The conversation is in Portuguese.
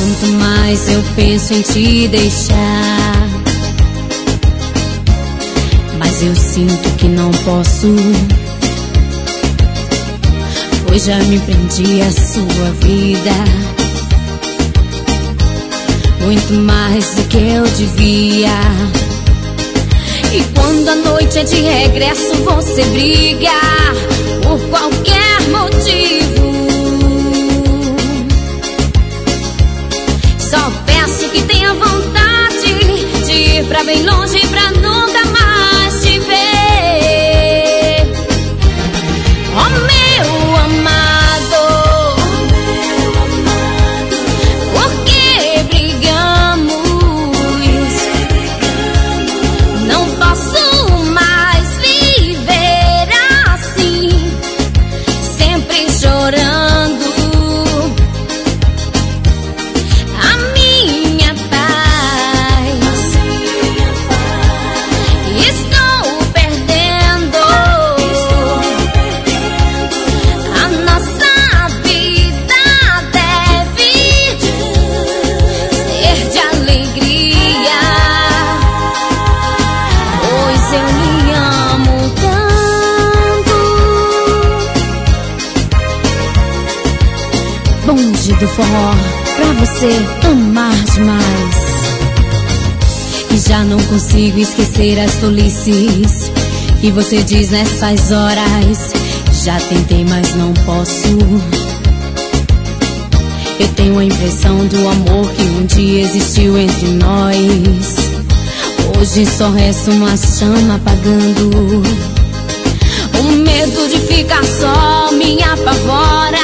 Quanto mais eu penso em te deixar, mas eu sinto que não posso, pois já me prendi à sua vida, muito mais do que eu devia. E quando a noite é de regresso, você briga por qualquer motivo. Só peço que tenha vontade de ir pra bem longe pra nunca mais te ver. Oh, meu amado, por que brigamos? Não posso mais viver assim, sempre chorando. Bonde do forró, pra você amar demais. E já não consigo esquecer as tolices que você diz nessas horas. Já tentei, mas não posso. Eu tenho a impressão do amor que um dia existiu entre nós. Hoje só resta uma chama apagando. O medo de ficar só me apavora.